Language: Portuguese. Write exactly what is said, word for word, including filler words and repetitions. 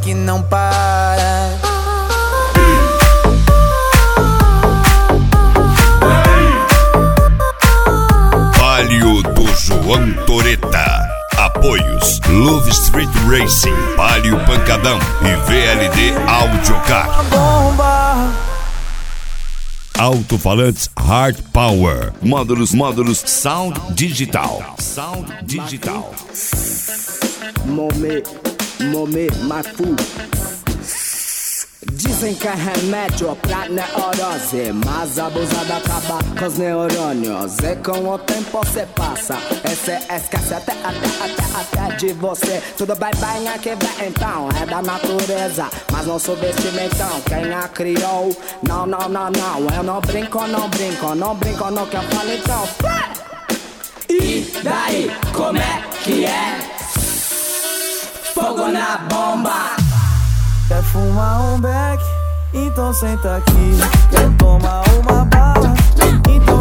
que não para. Palio do João Toreta. Apoios Love Street Racing, Palio Pancadão e V L D Audiocar. Alto-falantes Hard Power. Módulos, módulos Sound Digital. Sound Digital. Momê, momê, mafu. Dizem que é remédio pra neurose, mas abusada acaba com os neurônios. E com o tempo cê passa, e cê esquece até, até, até, até de você. Tudo bem, bem, aqui vem então, é da natureza, mas não subestime então quem a criou. Não, não, não, não, eu não brinco, não brinco, não brinco no que eu falo então. E daí, como é que é? Fogo na bomba. Quer fumar um beck? Então senta aqui. Quer tomar uma bala? Então